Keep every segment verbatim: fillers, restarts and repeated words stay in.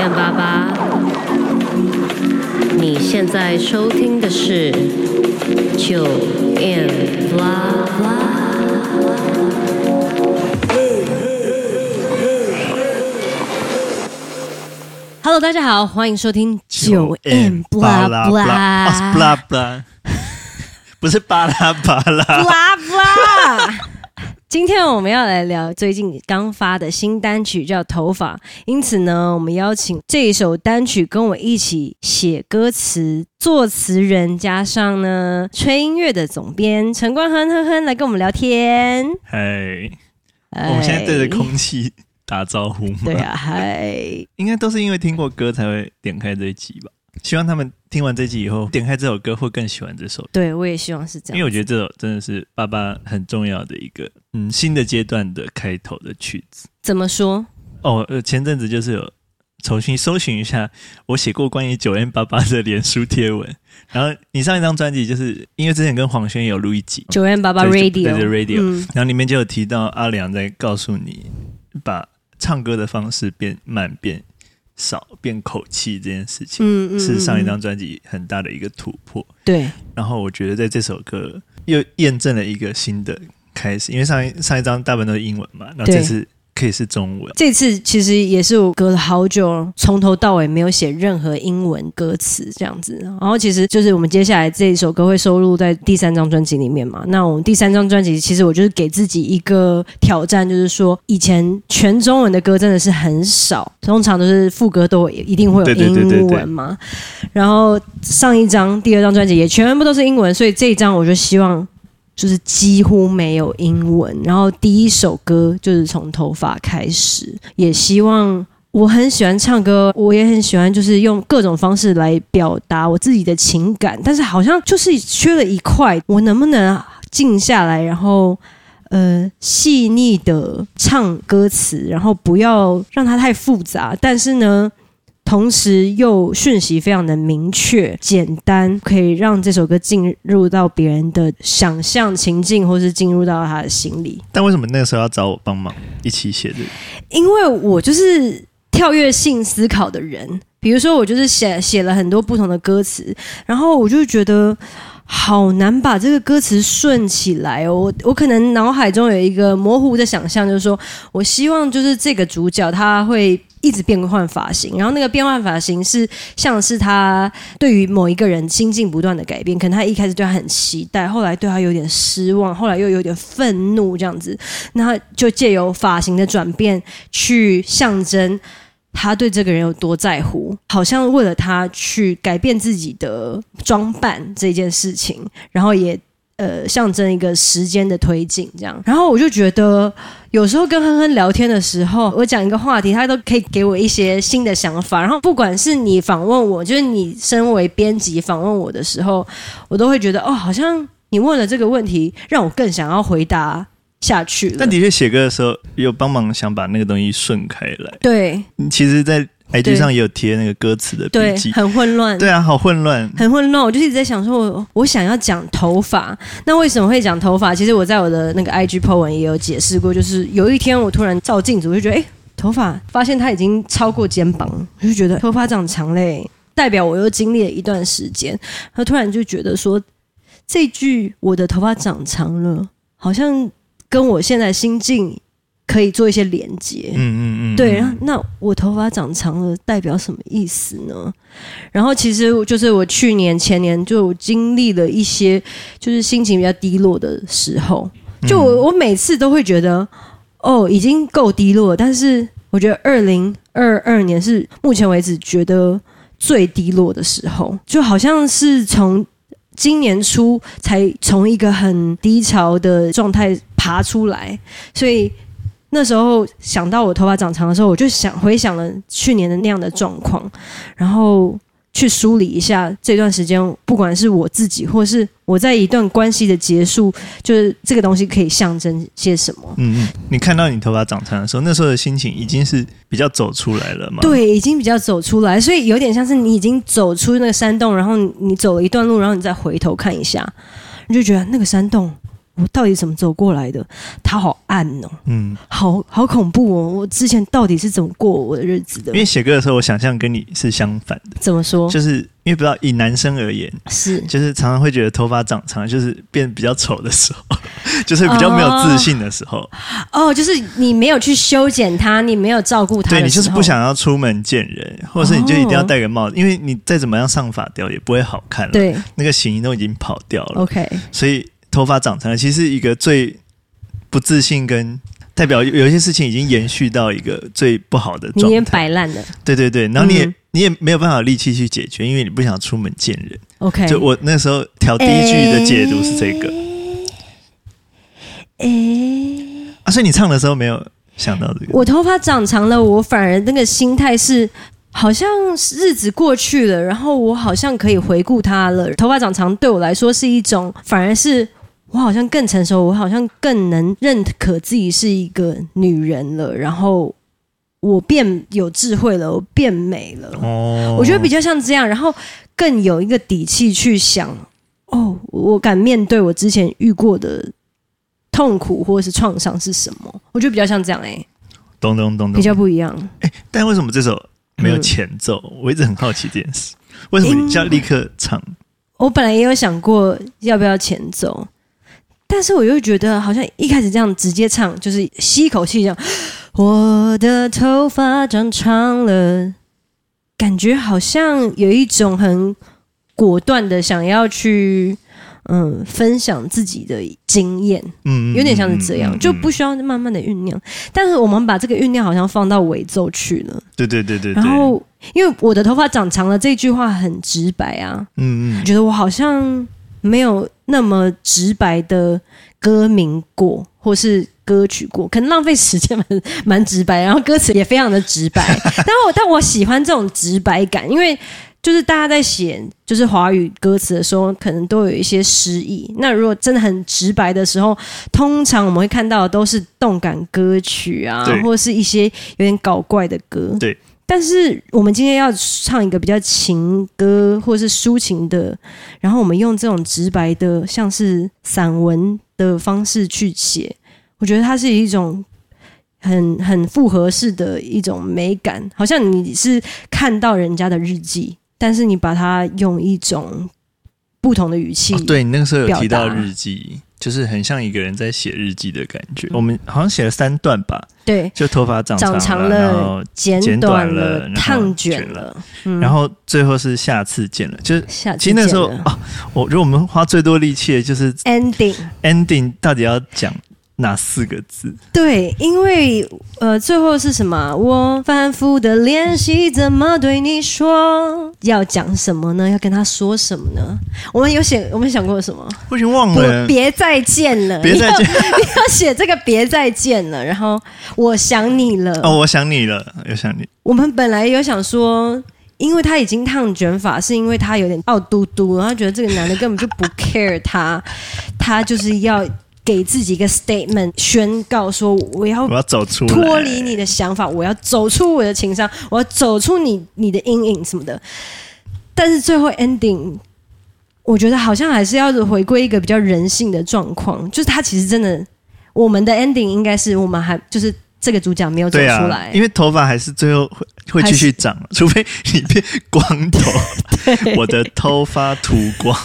M 八八，你现在收听的是九 M 八八。Hello， 大家好，欢迎收听九 M 巴拉巴拉巴拉巴拉，不是巴拉巴拉巴拉巴拉。今天我们要来聊最近刚发的新单曲叫《头发》，因此呢，我们邀请这一首单曲跟我一起写歌词、作词人，加上呢吹音乐的总编陈冠亨哼哼来跟我们聊天。 嗨，我们现在对着空气打招呼吗？ 对啊，嗨， 应该都是因为听过歌才会点开这一集吧。希望他们听完这集以后，点开这首歌会更喜欢这首。 对，我也希望是这样， 因为我觉得这首真的是爸爸很重要的一个嗯新的阶段的开头的曲子。 怎么说？ 哦，前阵子就是有重新搜寻一下我写过关于九 M 八八的脸书贴文，然后你上一张专辑就是因为之前跟黄轩有录一集九 M 八八 Radio， 对对 Radio， 嗯， 然后里面就有提到阿良在告诉你把唱歌的方式变慢变少变口气这件事情，嗯嗯嗯，是上一张专辑很大的一个突破。 对， 然后我觉得在这首歌又验证了一个新的开始，因为上一上一张大部分都是英文嘛，然后这次可以是中文。 这次其实也是我隔了好久，从头到尾没有写任何英文歌词这样子。然后其实就是我们接下来这一首歌会收录在第三张专辑里面嘛。那我们第三张专辑其实我就是给自己一个挑战，就是说以前全中文的歌真的是很少，通常都是副歌都一定会有英文嘛。对对对对，然后上一张第二张专辑也全部都是英文，所以这一张我就希望就是几乎没有英文，然后第一首歌就是从头发开始，也希望我很喜欢唱歌，我也很喜欢就是用各种方式来表达我自己的情感，但是好像就是缺了一块，我能不能静下来，然后呃细腻的唱歌词，然后不要让它太复杂，但是呢同时又讯息非常的明确简单，可以让这首歌进入到别人的想象情境，或是进入到他的心里。 但为什么那个时候要找我帮忙一起写的？ 因为我就是跳跃性思考的人，比如说我就是写写了很多不同的歌词，然后我就觉得好难把这个歌词顺起来哦。我我可能脑海中有一个模糊的想象，就是说我希望就是这个主角他会一直变换发型，然后那个变换发型是像是他对于某一个人心境不断的改变，可能他一开始对他很期待，后来对他有点失望，后来又有点愤怒这样子，那就借由发型的转变去象征他对这个人有多在乎，好像为了他去改变自己的装扮这件事情，然后也呃象征一个时间的推进这样。然后我就觉得有时候跟哼哼聊天的时候，我讲一个话题他都可以给我一些新的想法，然后不管是你访问我，就是你身为编辑访问我的时候，我都会觉得哦，好像你问了这个问题让我更想要回答下去了。 但的确写歌的时候有帮忙想把那个东西顺开来。 对， 其实在 I G 上也有贴那个歌词的笔记， 对，很混乱。 对啊，好混乱， 很混乱。我就一直在想说我，我想要讲头发，那为什么会讲头发？其实我在我的那个 I G po 文也有解释过，就是有一天我突然照镜子，我就觉得，哎，头发发现它已经超过肩膀，我就觉得头发长长嘞，代表我又经历了一段时间。然后突然就觉得说，这句我的头发长长了，好像跟我现在心境可以做一些连结。嗯嗯嗯，对。那我头发长长了代表什么意思呢？然后其实就是我去年前年就经历了一些就是心情比较低落的时候，就我我每次都会觉得哦已经够低落了，但是我觉得二零二二年是目前为止觉得最低落的时候，就好像是从今年初才从一个很低潮的状态爬出来，所以那时候想到我头发长长的时候，我就想回想了去年的那样的状况，然后去梳理一下这段时间，不管是我自己或是我在一段关系的结束，就是这个东西可以象征些什么。 嗯嗯，你看到你头发长长的时候，那时候的心情已经是比较走出来了嘛？ 对，已经比较走出来，所以有点像是你已经走出那个山洞，然后你走了一段路，然后你再回头看一下，你就觉得那个山洞我到底怎么走过来的？它好暗哦，嗯，好好恐怖哦！我之前到底是怎么过我的日子的？ 因为写歌的时候，我想象跟你是相反的。 怎么说？ 就是因为不知道以男生而言， 是就是常常会觉得头发长长，就是变比较丑的时候，就是比较没有自信的时候。 哦，哦就是你没有去修剪它，你没有照顾它的时候， 对你就是不想要出门见人，或者是你就一定要戴个帽子，哦、因为你再怎么样上发雕也不会好看了。 对， 那个型都已经跑掉了。 OK， 所以头发长长了，其实一个最不自信跟代表有一些事情已经延续到一个最不好的状态， 你也摆烂了。对对对，然后你也、嗯、你也没有办法力气去解决，因为你不想出门见人。 OK， 就我那时候调第一句的解读是这个。诶、欸，啊，所以你唱的时候没有想到这个？ 我头发长长了，我反而那个心态是。好像日子过去了，然后我好像可以回顾它了。头发长长对我来说是一种，反而是我好像更成熟，我好像更能认可自己是一个女人了。然后我变有智慧了，我变美了。哦，我觉得比较像这样，然后更有一个底气去想，哦，我敢面对我之前遇过的痛苦或者是创伤是什么？我觉得比较像这样哎、欸， 咚咚咚咚， 比较不一样。 哎，但为什么这首？没有前奏、嗯，我一直很好奇这件事，为什么你就要立刻唱？ 我本来也有想过要不要前奏，但是我又觉得好像一开始这样直接唱，就是吸一口气这样，我的头发长长了，感觉好像有一种很果断的想要去。嗯，分享自己的经验，嗯，有点像是这样，嗯嗯嗯、就不需要慢慢的酝酿。但是我们把这个酝酿好像放到尾奏去了， 对对对 对, 对。 然后，因为我的头发长长了这句话很直白啊，嗯嗯，觉得我好像没有那么直白的歌名过，或是歌曲过，可能浪费时间蛮蛮直白，然后歌词也非常的直白。但我但我喜欢这种直白感，因为。就是大家在写就是华语歌词的时候，可能都有一些诗意。那如果真的很直白的时候，通常我们会看到的都是动感歌曲啊，或者是一些有点搞怪的歌。 对。 但是我们今天要唱一个比较情歌或是抒情的，然后我们用这种直白的，像是散文的方式去写，我觉得它是一种。很很复合式的一种美感，好像你是看到人家的日记，但是你把它用一种不同的语气、哦。 对，你那个时候有提到日记，就是很像一个人在写日记的感觉。嗯、我们好像写了三段吧？ 对， 就头发长长长了，然后剪短了，烫卷了， 嗯、然后最后是下次见了。就是下次其实那时候啊，我觉得我们花最多力气的就是 ending ending 到底要讲。哪四个字？ 对，因为呃，最后是什么？我反复的练习怎么对你说，要讲什么呢？要跟他说什么呢？我们有写，我们想过什么？ 我已经忘了。 别再见了， 别再见， 你要写这个别再见了，然后我想你了。 哦，我想你了，有想你。 我们本来有想说。因为他已经烫卷发，是因为他有点傲嘟嘟，然后觉得这个男的根本就不 care 他，他就是要给自己一个 statement 宣告说我要我要走出来脱离你的想法，我要走出我的情商，我要走出你你的阴影什么的。但是最后 ending， 我觉得好像还是要回归一个比较人性的状况，就是他其实真的，我们的 ending 应该是我们还就是。这个主角没有走出来， 啊、因为头发还是最后会会继续长，除非你变光头。我的头发秃光，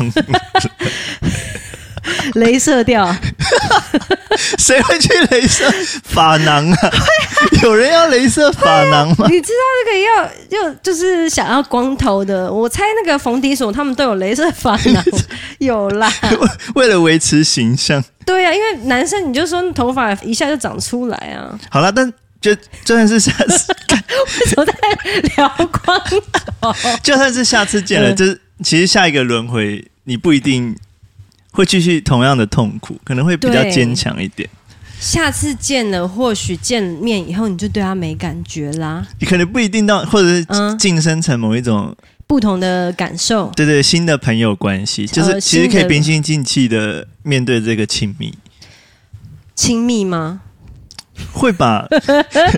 雷射掉。 谁会去雷射发囊啊？有人要雷射发囊吗？ 你知道那个要要就是想要光头的，我猜那个冯迪所他们都有雷射发囊，有啦。 为了维持形象。 对啊，因为男生你就说头发一下就长出来啊。 好啦，但就就算是下次， 为什么在聊光头？ 就算是下次见了，嗯、就是其实下一个轮回你不一定会继续同样的痛苦，可能会比较坚强一点。 下次见了，或许见面以后你就对他没感觉啦。 你可能不一定到，或者是晋升成某一种。嗯不同的感受， 对对，新的朋友关系，就是其实可以平心静气的面对这个亲密， 亲密吗？ 会吧，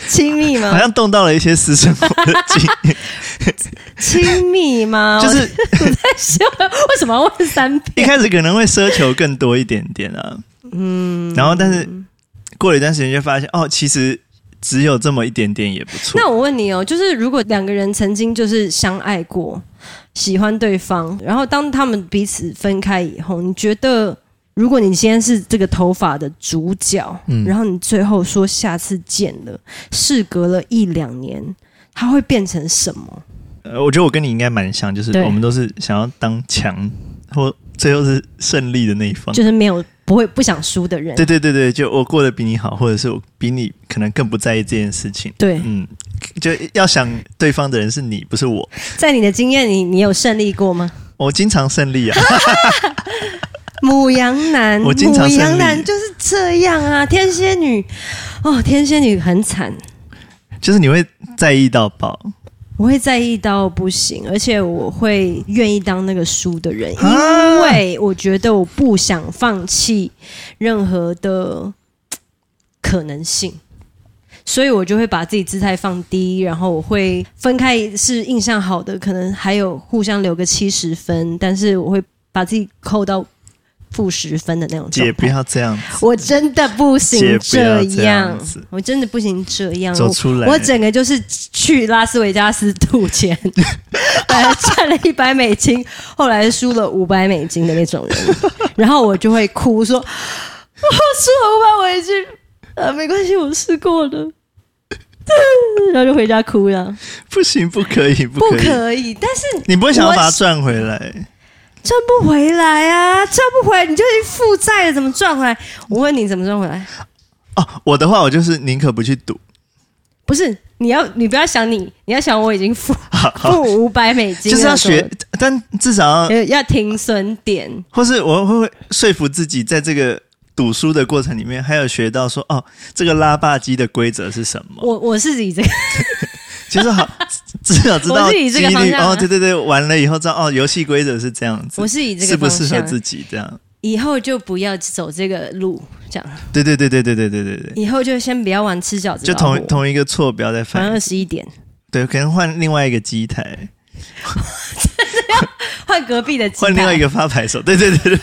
亲密吗？ 好像动到了一些私生活的经验。 亲密吗？ 就是我在想，为什么要问三遍？ 一开始可能会奢求更多一点点啊，嗯，然后但是过了一段时间就发现，哦，其实只有这么一点点也不错。 那我问你哦，就是如果两个人曾经就是相爱过，喜欢对方，然后当他们彼此分开以后，你觉得如果你今天是这个头发的主角，嗯，然后你最后说下次见了，事隔了一两年，它会变成什么？ 呃，我觉得我跟你应该蛮像，就是我们都是想要当强或最后是胜利的那一方， 就是没有不会不想输的人。 对对对对，就我过得比你好，或者是我比你可能更不在意这件事情。 对， 嗯，就要想对方的人是你，不是我。 在你的经验里，你有胜利过吗？ 我经常胜利啊。 母羊男， 我经常胜利。 母羊男就是这样啊。天蝎女，哦，天蝎女很惨， 就是你会在意到爆。 我会在意到不行，而且我会愿意当那个输的人，因为我觉得我不想放弃任何的可能性，所以我就会把自己姿态放低，然后我会分开是印象好的，可能还有互相留个七十分，但是我会把自己扣到负十分的那种状态。 姐不要这样子， 我真的不行这样， 这样子我真的不行这样， 走出来。 我, 我整个就是去拉斯维加斯赌钱，呃，赚了一百美金，后来输了五百美金的那种人，然后我就会哭说，我输了五百美金，呃，没关系，我试过了。然后就回家哭了。 不行，不可以，不可以， 不可以。但是你不会想要把它赚回来。 赚不回来啊！赚不回来，你就负债了，怎么赚回来？我问你，怎么赚回来？ 哦，我的话，我就是宁可不去赌。 不是，你要你不要想你，你要想我已经付付五百美金了， 就是要学，但至少要要停损点， 或是我会说服自己，在这个赌输的过程里面，还有学到说，哦，这个拉霸机的规则是什么？ 我我是以这个。 其实好，至少知道几率、 啊、哦，对对对，完了以后知道哦，游戏规则是这样子。 我是以这个适不适合自己这样， 以后就不要走这个路，这样。 对对对对对对对对对。 以后就先不要玩吃饺子， 就同同一个错不要再犯。 晚二十一点， 对，可能换另外一个机台， 真的要换隔壁的机台， 换另外一个发牌手。对对对对。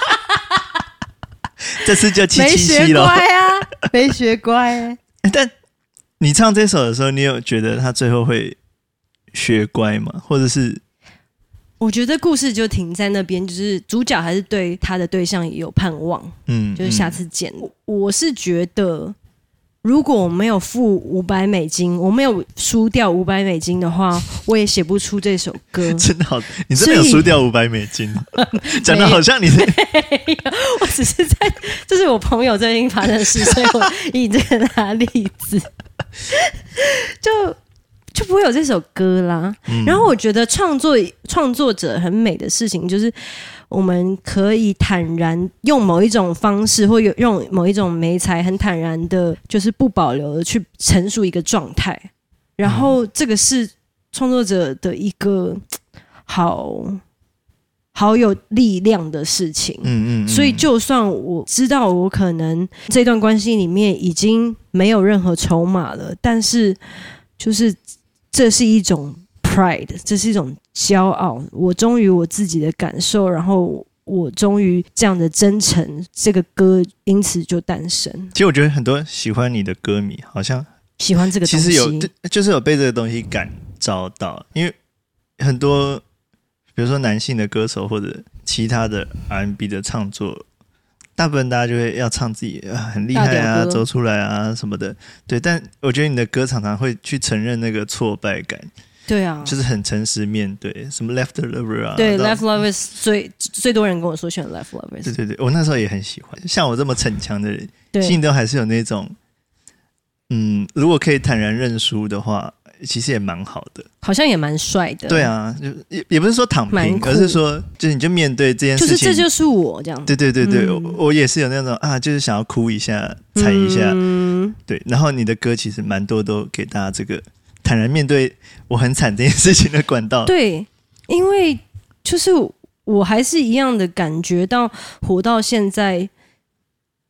这次就七七七了， 没学乖啊，没学乖、欸。 但你唱这首的时候，你有觉得他最后会学乖吗？或者是？ 我觉得故事就停在那边，就是主角还是对他的对象也有盼望，嗯，就是下次见。嗯、我是觉得，如果我没有付五百美金，我没有输掉五百美金的话，我也写不出这首歌。 真的好，你真的有输掉五百美金？讲的好像你是…… 没有，我只是在，这是我朋友最近发生的事，所以我以这个拿例子。就就不会有这首歌啦。嗯、然后我觉得创作创作者很美的事情，就是我们可以坦然用某一种方式，或用某一种媒材，很坦然的，就是不保留的去陈述一个状态。然后这个是创作者的一个好好有力量的事情。嗯嗯嗯。所以就算我知道我可能这段关系里面已经没有任何筹码了，但是就是这是一种 pride， 这是一种骄傲。我忠于我自己的感受，然后我忠于这样的真诚，这个歌因此就诞生。 其实我觉得很多喜欢你的歌迷好像喜欢这个东西， 其实有就是有被这个东西感召到，因为很多比如说男性的歌手或者其他的 R and B 的唱作，大部分大家就会要唱自己、啊、很厉害啊，走出来啊什么的。对，但我觉得你的歌常常会去承认那个挫败感。 对啊， 就是很诚实面对什么 Left Lover 啊。 对 Left Lovers 最最多人跟我说选 Left Lovers。 对对对，我那时候也很喜欢。像我这么逞强的人，心里都还是有那种，嗯，如果可以坦然认输的话，其实也蛮好的， 好像也蛮帅的。 对啊，就 也, 也不是说躺平，而是说，就是你就面对这件事情， 就是这就是我这样。 对对对对、嗯我，我也是有那种啊，就是想要哭一下、踩一下，嗯、对。然后你的歌其实蛮多都给大家这个坦然面对我很惨这件事情的管道。 对，因为就是我还是一样的感觉到，活到现在，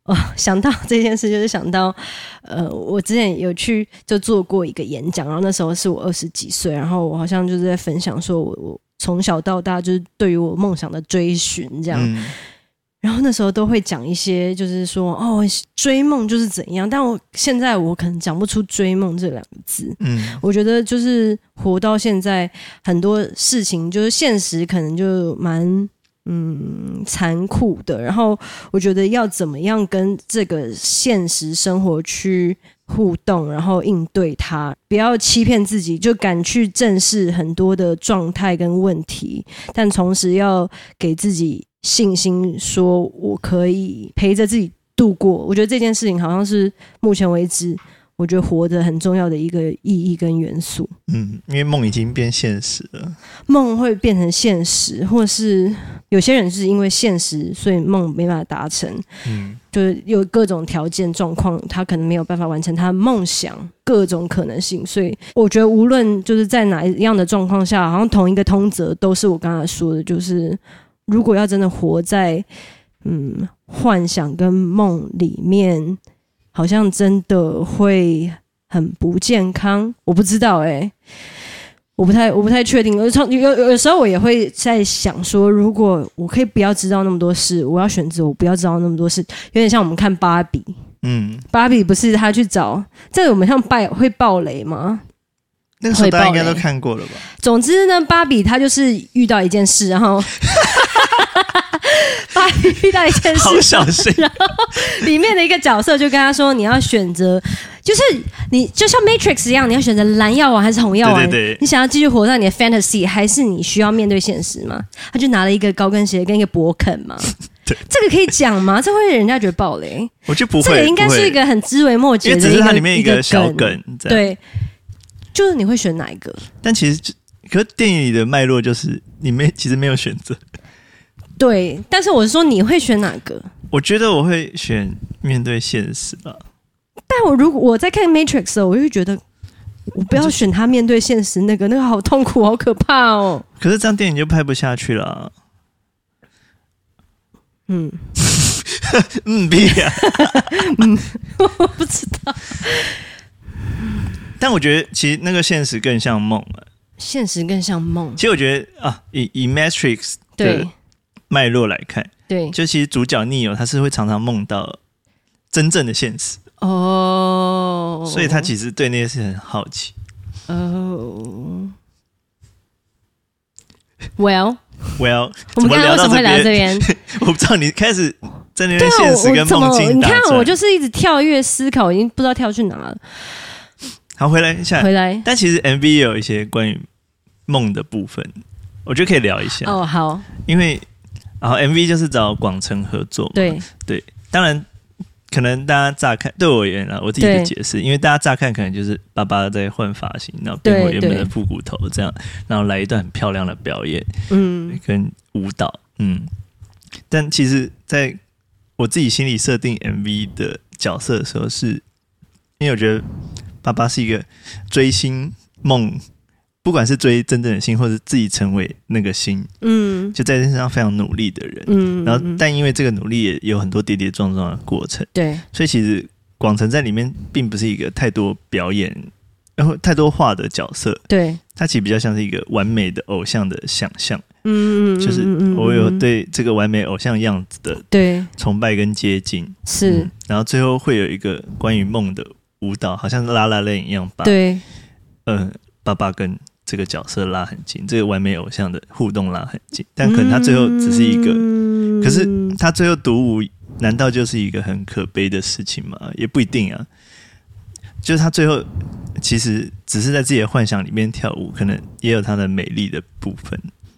哦，想到这件事，就是想到，呃，我之前有去就做过一个演讲，然后那时候是我二十几岁，然后我好像就是在分享说我我从小到大就是对于我梦想的追寻这样，嗯、然后那时候都会讲一些就是说哦追梦就是怎样，但我现在我可能讲不出追梦这两个字，嗯，我觉得就是活到现在很多事情就是现实可能就蛮。嗯，残酷的。然后我觉得要怎么样跟这个现实生活去互动，然后应对它，不要欺骗自己，就敢去正视很多的状态跟问题，但同时要给自己信心，说我可以陪着自己度过。我觉得这件事情好像是目前为止。我觉得活得很重要的一个意义跟元素。嗯， 因为梦已经变现实了， 梦会变成现实，或是有些人是因为现实，所以梦没办法达成。嗯，就是有各种条件状况，他可能没有办法完成他的梦想，各种可能性。所以我觉得无论就是在哪一样的状况下，好像同一个通则都是我刚才说的，就是如果要真的活在嗯幻想跟梦里面。好像真的会很不健康，我不知道哎、欸，我不太我不太确定。有有有时候我也会在想说，如果我可以不要知道那么多事，我要选择我不要知道那么多事，有点像我们看芭比，嗯，芭比不是他去找这个，我们像爆会爆雷吗？ 那个时候大家应该都看过了吧？ 总之呢，芭比她就是遇到一件事，然后。芭比遇到一件事， 好小心。 然后里面的一个角色就跟他说：“你要选择，就是你就像 Matrix 一样，你要选择蓝药丸还是红药丸？ 对对对， 你想要继续活在你的 fantasy， 还是你需要面对现实吗？”他就拿了一个高跟鞋跟一个勃肯嘛。这个可以讲吗？这会让人家觉得爆雷？ 我觉得不会， 这个应该是一个很枝微末节的一个， 因为只是它里面一个小梗。 对，就是你会选哪一个？ 但其实，可是电影里的脉络就是你没其实没有选择。 对，但是我是说你会选哪个？ 我觉得我会选面对现实吧。 但我如果我在看 Matrix 的时候，我就会觉得我不要选他面对现实那个，那个好痛苦，好可怕哦。 可是这样电影就拍不下去了、啊。嗯，嗯，屁呀、啊， 嗯，我不知道。 但我觉得其实那个现实更像梦了。 现实更像梦。 其实我觉得啊，以以 Matrix 的脉络来看， 对， 就其实主角 Neo 他是会常常梦到真正的现实哦，所以他其实对那些事很好奇哦。 Well, well， 我们刚刚为什么会来到这边？ 我不知道你开始在那边现实跟梦境打转。 你看，我就是一直跳跃思考，我已经不知道跳去哪了。 好，回来一下， 回来。 但其实 M V 也有一些关于梦的部分，我觉得可以聊一下。 哦，好， 因为。然后 M V 就是找广成合作嘛， 对对，当然可能大家乍看对我而言啦，我自己的解释，因为大家乍看可能就是爸爸在换发型，然后变回原本的复古头这样，然后来一段很漂亮的表演，嗯，跟舞蹈，嗯，但其实在我自己心里设定 M V 的角色的时候是，因为我觉得爸爸是一个追星梦。不管是追真正的星，或者自己成为那个星，嗯，就在身上非常努力的人，嗯，然后但因为这个努力也有很多跌跌撞撞的过程， 对， 所以其实广成在里面并不是一个太多表演，然后太多话的角色， 对， 他其实比较像是一个完美的偶像的想象，嗯，就是我有对这个完美偶像样子的对崇拜跟接近， 是、 嗯，然后最后会有一个关于梦的舞蹈，好像拉拉链一样把， 对， 呃，爸爸跟这个角色拉很近，这个完美偶像的互动拉很近，但可能他最后只是一个，嗯、可是他最后独舞，难道就是一个很可悲的事情吗？也不一定啊。就是他最后其实只是在自己的幻想里面跳舞，可能也有他的美丽的部分。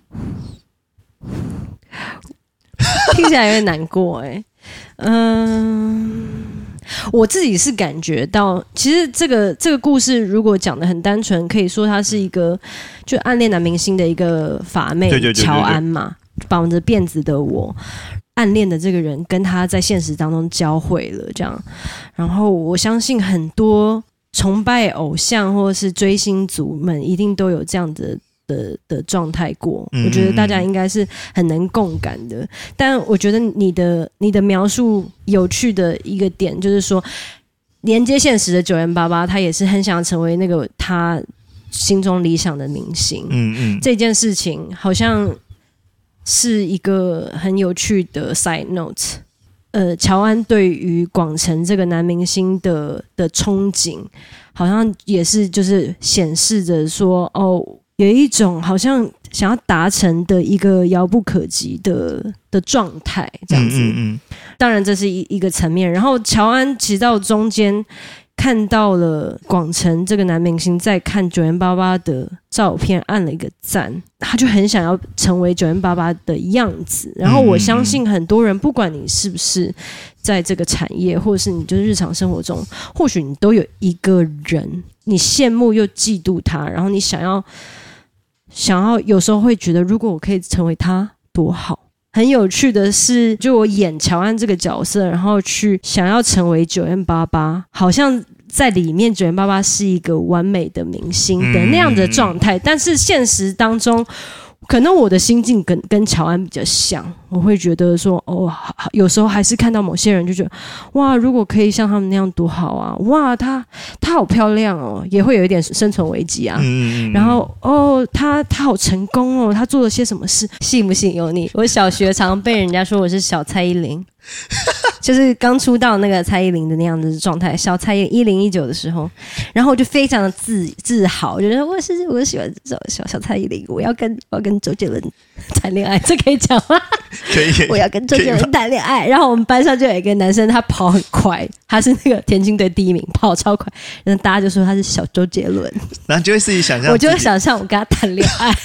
听起来有点难过哎、欸，嗯。我自己是感觉到，其实这个这个故事如果讲得很单纯，可以说它是一个就暗恋男明星的一个法妹乔安嘛，绑着辫子的我，暗恋的这个人跟他在现实当中交汇了，这样。然后我相信很多崇拜偶像或是追星族们一定都有这样的的的状态过， 嗯、 我觉得大家应该是很能共感的。但我觉得你的你的描述有趣的一个点就是说，连接现实的九零八八，他也是很想成为那个他心中理想的明星。 嗯嗯， 这件事情好像是一个很有趣的 side note。呃，乔安对于广成这个男明星的的憧憬，好像也是就是显示着说，哦，有一种好像想要达成的一个遥不可及的的状态，这样子。嗯嗯嗯，当然这是一一个层面。然后乔安其实到中间看到了广成这个男明星在看九零八八的照片，按了一个赞，他就很想要成为九零八八的样子。然后我相信很多人，不管你是不是在这个产业，或者是你就是日常生活中，或许你都有一个人，你羡慕又嫉妒他，然后你想要想要有时候会觉得，如果我可以成为他多好。很有趣的是，就我演乔安这个角色，然后去想要成为九零八八，好像在里面九零八八是一个完美的明星的那样的状态，但是现实当中，可能我的心境跟跟乔安比较像，我会觉得说，哦，有时候还是看到某些人就觉得，哇，如果可以像他们那样多好啊，哇，她她好漂亮哦，也会有一点生存危机啊。嗯、然后哦，她她好成功哦，她做了些什么事，信不信由你。我小学常被人家说我是小蔡依林。就是刚出道那个蔡依林的那样子的状态，小蔡依林一零一九的时候，然后我就非常的自自豪，觉得我是我喜欢小小小蔡依林，我要跟我要跟周杰伦谈恋爱，这可以讲吗？ 可以， 我要跟周杰伦谈恋爱。然后我们班上就有一个男生，他跑很快，他是那个田径队第一名，跑超快，然后大家就说他是小周杰伦， 然后就会自己想象， 我就会想象我跟他谈恋爱。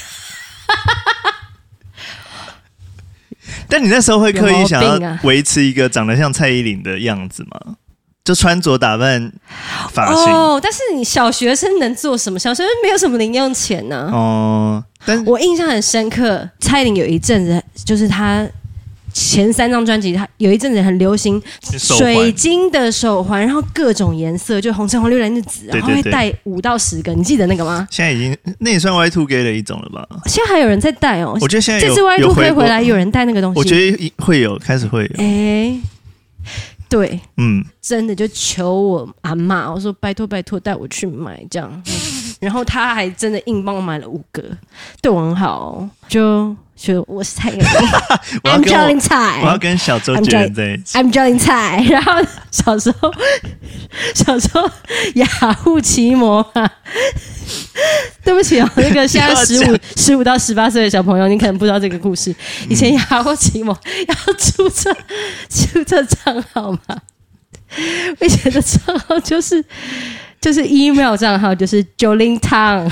但你那时候会刻意想要维持一个长得像蔡依林的样子吗？就穿着打扮、发型。 哦，但是你小学生能做什么？小学生没有什么零用钱呢、啊。 哦，但我印象很深刻，蔡依林有一阵子，就是她前三张专辑，她有一阵子很流行水晶的手环，然后各种颜色，就红橙黄绿蓝绿紫，然后会戴五到十个，你记得那个吗？ 现在已经那也算 Y 二 K 的一种了吧？ 现在还有人在戴哦。 我觉得现在有这次 Y 二 K 回来有人戴那个东西， 我觉得会有，开始会有。 哎，对， 嗯， 真的就求我阿嬷，我说拜托拜托带我去买这样，然后他还真的硬帮我买了五个，对我很好，就。就我是蔡依林，I'm 赵林蔡， 我要跟小周杰伦在一起 ，I'm 赵林蔡。然后小时候，小时候雅虎奇摩嘛，对不起哦，那个现在十五、十五到十八岁的小朋友，你可能不知道这个故事。以前雅虎奇摩要注册注册账号嘛，我以前的账号就是就是 email 账号，就是九零汤。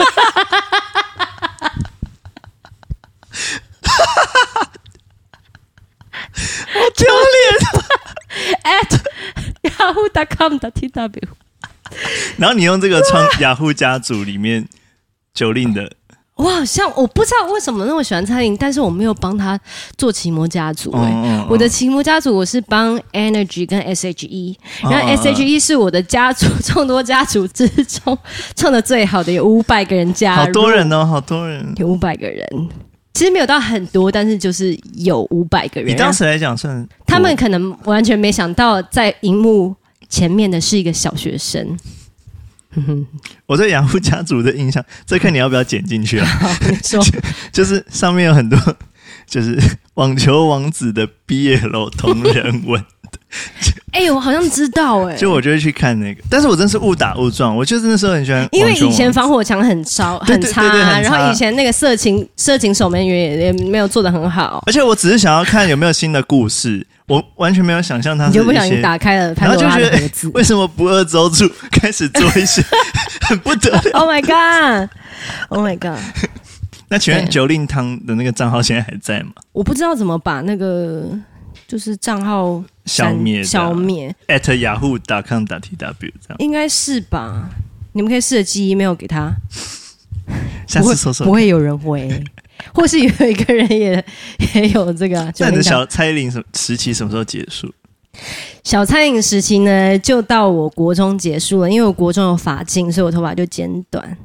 好丢脸 at yahoo dot com dot t w 然后你用这个创雅虎家族里面九令的， 我好像我不知道为什么那么喜欢蔡依林，但是我没有帮他做奇摩家族、欸哦哦哦、我的奇摩家族我是帮 Energy 跟 S H E， 然后 S H E 是我的家族众多家族之中唱的最好的，有五百个人加入， 好多人哦，好多人， 有五百个人。其实没有到很多，但是就是有五百个人。 你当时来讲算， 他们可能完全没想到，在荧幕前面的是一个小学生。 我对雅虎家族的印象，这看你要不要剪进去啊？ 你说就，就是上面有很多，就是网球王子的 B L 同人文。 哎、欸，我好像知道哎、欸， 就我就会去看那个，但是我真是误打误撞，我就是那时候很喜欢， 因为以前防火墙很超很差、啊，然后以前那个色情色情守门员也也没有做得很好， 而且我只是想要看有没有新的故事，我完全没有想象它是一些， 你就不小心打开了潘多拉的盒子， 为什么不二周助开始做一些很不得了 ？Oh my god! Oh my god! 那请问九令汤的那个账号现在还在吗？ 我不知道怎么把那个。就是账号消灭消灭 at yahoo dot com dot t w 这样应该是吧？你们可以试着寄 email 给他， 下次说说不会有人回，或是有一个人也也有这个、啊。 那你的小蔡依林时期什么时候结束？ 小蔡依林时期呢，就到我国中结束了，因为我国中有发禁，所以我头发就剪短。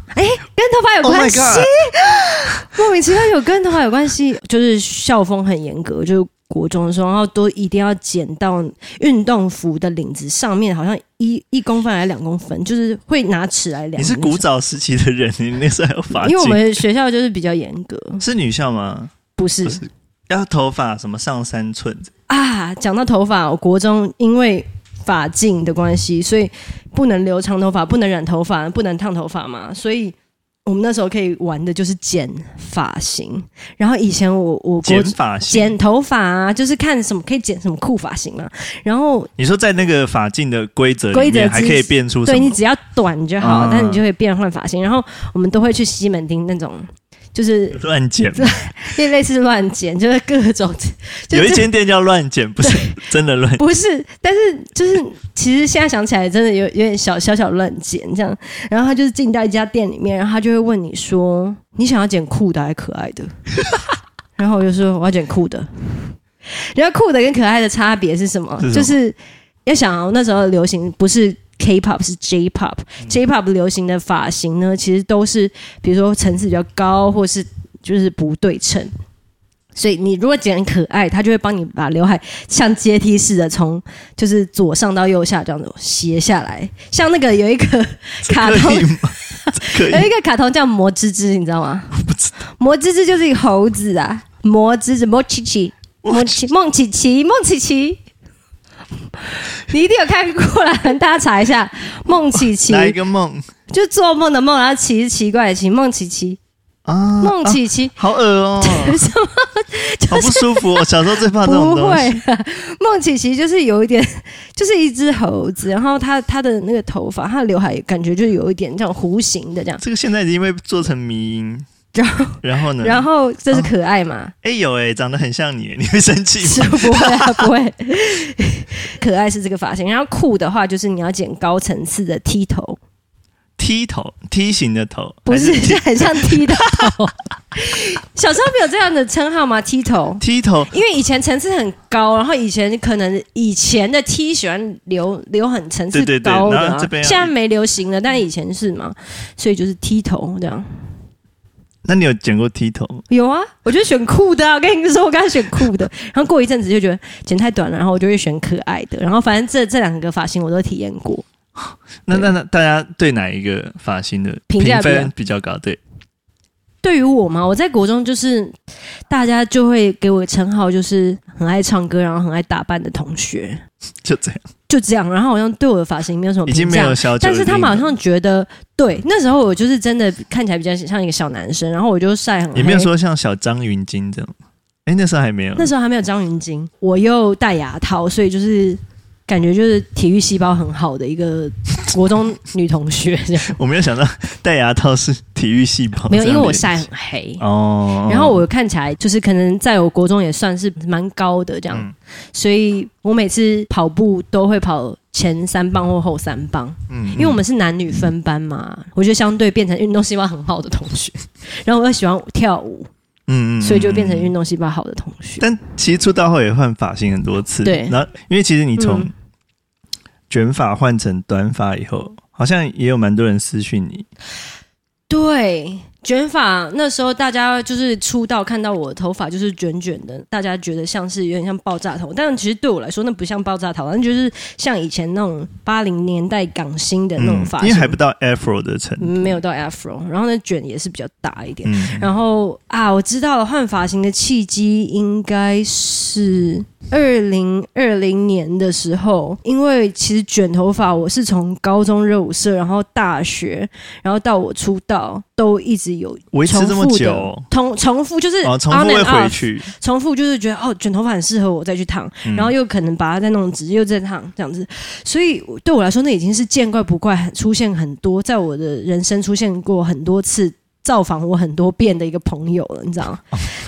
哎、欸，跟头发有关系， Oh 莫名其妙有跟头发有关系，就是校风很严格，就是国中的时候，然后都一定要剪到运动服的领子上面，好像一一公分还是两公分，就是会拿尺来量。 你是古早时期的人，你那时候还有发髻？ 因为我们学校就是比较严格。 是女校吗？ 不是， 不是要头发什么上三寸啊。讲到头发，我国中因为发禁的关系，所以不能留长头发，不能染头发，不能烫头发嘛，所以我们那时候可以玩的就是剪发型。然后以前我我剪发型剪头发啊，就是看什么可以剪什么酷发型嘛。然后你说在那个发禁的规则里面还可以变出什么？ 对，你只要短就好， 啊、 但你就会变换发型。然后我们都会去西门町那种。就是乱剪， 对，类似乱剪，就是各种。就是、 有一间店叫乱剪，不是真的乱剪， 不是，但是就是其实现在想起来，真的有有点小小小乱剪这样。然后他就是进到一家店里面，然后他就会问你说：“你想要剪酷的还是可爱的？”然后我就说：“我要剪酷的。”然后酷的跟可爱的差别是什么？是就是要想、哦、那时候流行不是。K-pop 是 J-pop，J-pop 流行的发型呢，其实都是比如说层次比较高，或是就是不对称。所以你如果剪可爱，他就会帮你把刘海像阶梯似的从就是左上到右下这样子斜下来。像那个有一个卡通，有一个卡通叫魔芝芝，你知道吗？ 我不知道。 魔芝芝就是一个猴子啊，魔芝芝，魔琪琪，魔琪梦琪琪，梦琪琪。你一定有看过啦，大家查一下梦琪琪。 哪一个梦？ 就做梦的梦，然后奇是奇怪的奇，梦琪琪啊，梦琪琪、啊， 好恶哦、喔， 什么、就是？ 好不舒服哦！小时候最怕这种东西。 不会，梦琪琪就是有一点，就是一只猴子，然后他他的那个头发，他的刘海感觉就有一点这种弧形的这样。 这个现在已经被做成迷因。 然后， 然后呢？ 然后这是可爱嘛？ 哎、哦欸、有哎、欸，长得很像你，你会生气吗？ 不会啊，不会。可爱是这个发型，然后酷的话就是你要剪高层次的梯头。 梯头，梯形的头， 不是，是很像梯的头。小时候没有这样的称号吗？梯头， 梯头， 因为以前层次很高，然后以前可能以前的梯喜欢留留很层次高的、啊， 对对对， 现在没流行了，但以前是嘛，所以就是梯头这样。 那你有剪过梯头？ 有啊，我就选酷的啊！我跟你说，我刚才选酷的，然后过一阵子就觉得剪太短了，然后我就会选可爱的。然后反正这这两个发型我都体验过。 那那那大家对哪一个发型的评分比较高？对， 对于我嘛，我在国中就是大家就会给我称号，就是很爱唱歌，然后很爱打扮的同学。 就这样， 就这样。然后好像对我的发型没有什么评价， 已经没有小九， 但是他们好像觉得，对，那时候我就是真的看起来比较像一个小男生，然后我就晒很黑， 也没有说像小张云京这样。哎，那时候还没有， 那时候还没有张云京，我又戴牙套，所以就是感觉就是体育细胞很好的一个国中女同学这样。 我没有想到戴牙套是体育细胞， 没有，因为我晒很黑哦。然后我看起来就是可能在我国中也算是蛮高的这样，嗯、所以我每次跑步都会跑前三棒或后三棒。嗯，因为我们是男女分班嘛，我就相对变成运动细胞很好的同学。然后我又喜欢跳舞。嗯，所以就变成运动细胞好的同学。 但其实出道后也换发型很多次，对。然后因为其实你从卷发换成短发以后，好像也有蛮多人私讯你。 对，卷发那时候大家就是出道看到我的头发就是卷卷的，大家觉得像是有点像爆炸头，但其实对我来说那不像爆炸头，那就是像以前那种八零年代港星的那种发型、嗯， 因为还不到 Afro 的程度、 嗯，没有到 Afro， 然后那卷也是比较大一点。嗯、然后啊，我知道了，换发型的契机应该是二零二零年的时候，因为其实卷头发我是从高中热舞社，然后大学，然后到我出道都一直有维持这么久， 重重复就是 on and off、哦、 重复会回去， 重复就是觉得哦卷头发很适合我再去烫、嗯，然后又可能把它再弄直又再烫这样子，所以对我来说那已经是见怪不怪，出现很多在我的人生出现过很多次。造访我很多遍的一个朋友了，你知道吗？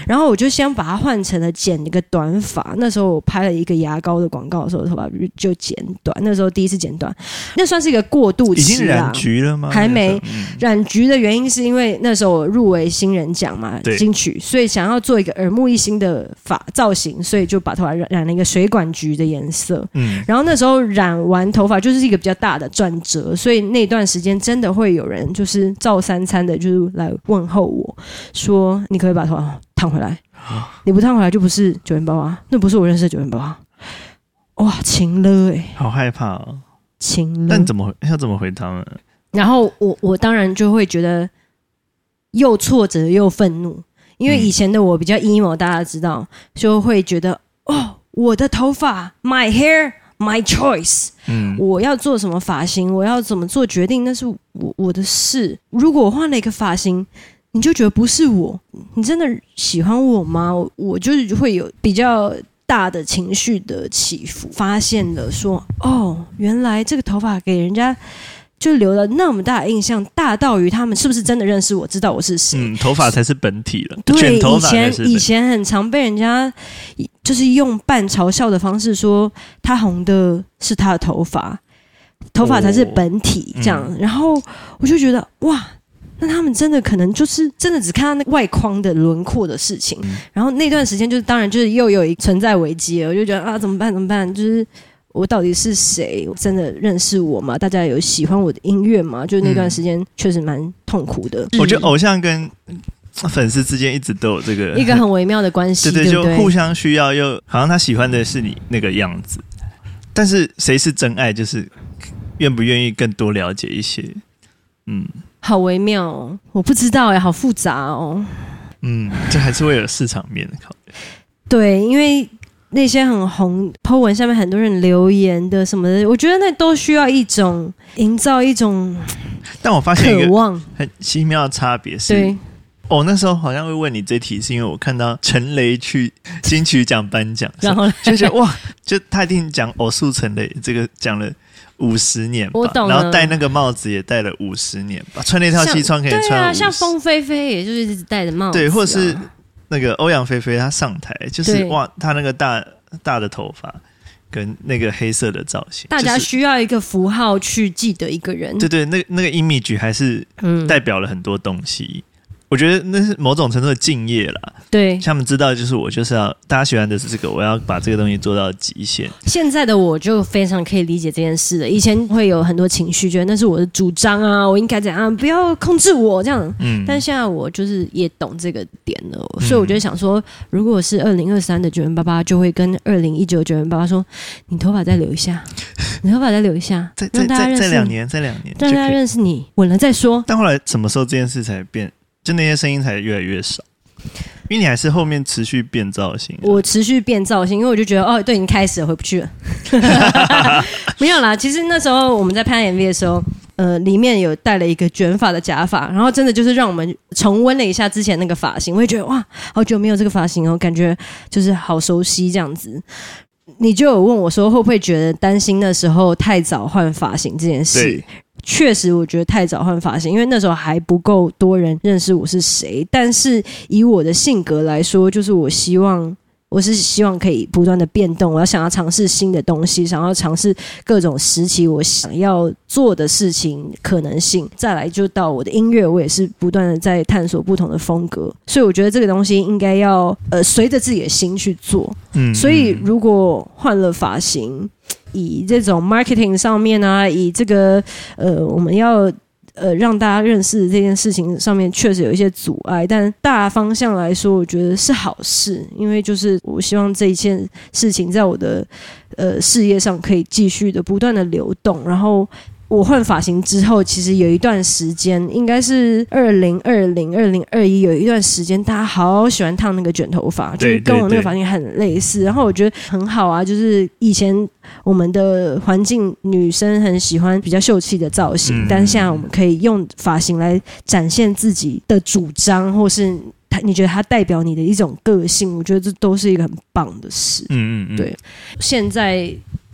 然后我就先把它换成了剪一个短发。那时候我拍了一个牙膏的广告的时候，头发就剪短。那时候第一次剪短，那算是一个过渡期啦。 已经染橘了吗？ 还没、 嗯、 染橘的原因是因为那时候我入围新人奖嘛，金曲，所以想要做一个耳目一新的发造型，所以就把头发染染了一个水管橘的颜色。嗯，然后那时候染完头发就是一个比较大的转折，所以那段时间真的会有人就是照三餐的，就是来问候我说：“你可不可以把头发烫回来？你不烫回来就不是九元八八，那不是我认识的九元八八。”哇，情了哎、欸， 好害怕哦， 情了。 但怎么要怎么回他们？ 然后我我当然就会觉得又挫折又愤怒，因为以前的我比较 emo， 大家知道，就会觉得哦，我的头发 ，my hair。My choice，、嗯、我要做什么发型，我要怎么做决定，那是我我的事。如果我换了一个发型，你就觉得不是我，你真的喜欢我吗？我, 我就是会有比较大的情绪的起伏。发现了说，哦，原来这个头发给人家就留了那么大的印象，大到于他们是不是真的认识我，知道我是谁？嗯， 头发才是本体了。 对， 卷头发才是本体。 以前以前很常被人家就是用半嘲笑的方式说，他红的是他的头发，头发才是本体这样。哦嗯、然后我就觉得哇，那他们真的可能就是真的只看到那外框的轮廓的事情。嗯、然后那段时间就是当然就是又有一存在危机了，我就觉得啊怎么办怎么办，就是。我到底是谁？真的认识我吗？大家有喜欢我的音乐吗？就那段时间确实蛮痛苦的。 我觉得偶像跟粉丝之间一直都有这个一个很微妙的关系， 对 对, 对, 对， 就互相需要，又好像他喜欢的是你那个样子，但是谁是真爱，就是愿不愿意更多了解一些。嗯， 好微妙哦，我不知道哎，好复杂哦。 嗯，这还是会有市场面的考虑。 对，因为。那些很红 po 文下面很多人留言的什么的，我觉得那都需要一种营造一种， 但我发现一个很奇妙的差别是， 对， 哦，那时候好像会问你这题，是因为我看到陈雷去金曲奖颁奖， 然后就觉得哇，就他一定讲偶数陈雷这个讲了五十年吧， 我懂了， 然后戴那个帽子也戴了五十年吧，穿那套西装可以穿五十，对啊，像凤飞飞也就是一直戴着帽子、啊， 对，或者是。那个欧阳菲菲她上台就是哇，她那个大大的头发跟那个黑色的造型， 大家需要一个符号去记得一个人。 对对，那那个 image 还是代表了很多东西。嗯，我觉得那是某种程度的敬业啦。对，他们知道就是我就是要大家喜欢的是这个，我要把这个东西做到极限。 现在的我就非常可以理解这件事了。以前会有很多情绪，觉得那是我的主张啊，我应该怎样，不要控制我这样。嗯，但现在我就是也懂这个点了，所以我就想说，如果是二零二三的九元八八，就会跟二零一九九元八八说，你头发再留一下，你头发再留一下， 再再再再两年，再两年， 让大家认识你，稳了再说。 但后来什么时候这件事才变？就那些声音才越来越少，因为你还是后面持续变造型。 我持续变造型，因为我就觉得哦，对，已经开始了，回不去了。没有啦，其实那时候我们在拍 M V 的时候，呃，里面有戴了一个卷发的假发，然后真的就是让我们重温了一下之前那个发型，我也觉得哇，好久没有这个发型哦，感觉就是好熟悉这样子。你就有问我说，会不会觉得担心那时候太早换发型这件事？确实我觉得太早换发型，因为那时候还不够多人认识我是谁。但是以我的性格来说，就是我希望我是希望可以不断的变动，我要想要尝试新的东西，想要尝试各种时期我想要做的事情可能性。再来就到我的音乐，我也是不断的在探索不同的风格，所以我觉得这个东西应该要呃随着自己的心去做。嗯，所以如果换了发型，以这种 marketing 上面啊，以这个呃我们要呃让大家认识这件事情上面确实有一些阻碍，但大方向来说我觉得是好事，因为就是我希望这一件事情在我的呃事业上可以继续的不断的流动。然后我换发型之后，其实有一段时间，应该是二零二零、二零二一，有一段时间大家好喜欢烫那个卷头发，就是跟我那个发型很类似。然后我觉得很好啊，就是以前我们的环境女生很喜欢比较秀气的造型，嗯，但现在我们可以用发型来展现自己的主张，或是你觉得它代表你的一种个性，我觉得这都是一个很棒的事。嗯嗯嗯，对，现在。